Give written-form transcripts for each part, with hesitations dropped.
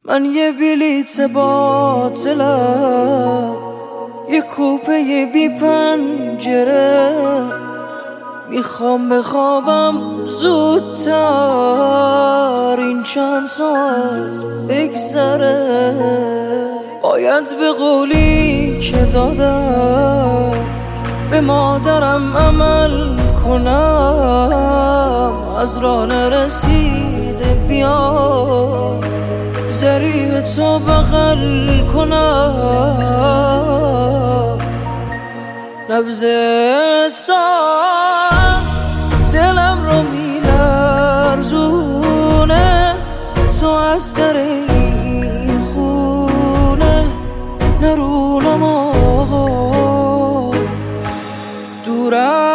من یه بلیت باطلم، یه کوپه بی پنجره، میخوام بخوابم زودتر این چند ساعت بگذره. باید به قولی که دادم به مادرم عمل کنم، از راه نرسیده بیام ذریع تو بغل کنم. نبض ساعت دلم رو میلرزونه، تو از در این خونه نرونم آقا. دور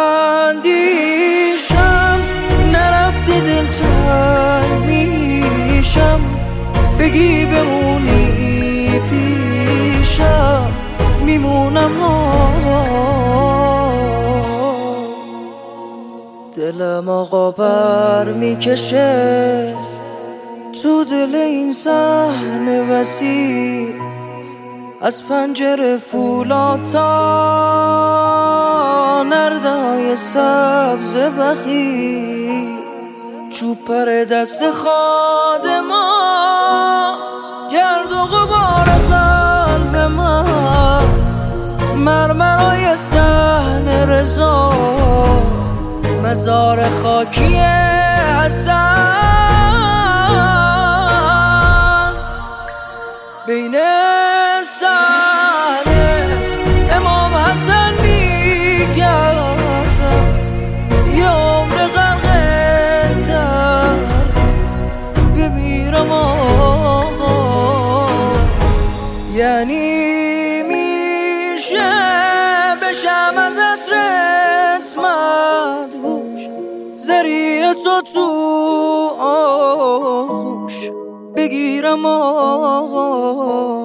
اندیشم نرفته دل تنگ میشم، بگی بمونی پیشم میمونم دلم آقا بر میکشه تو دل این صحنه وسیع، از پنجره فولاد تا نردهای سبز بخی، چوب پر دست خادما، گرد و غبار قلب من، مرمرای صحن رضا، مزار خاکی حسن، بین صحنه امام حسن میگردم، یه عمر غرق در بمیرم آقا. یعنی میشه بشم از عطرت مدهوش، ذریع تو تو آغوش بگیرم آقا.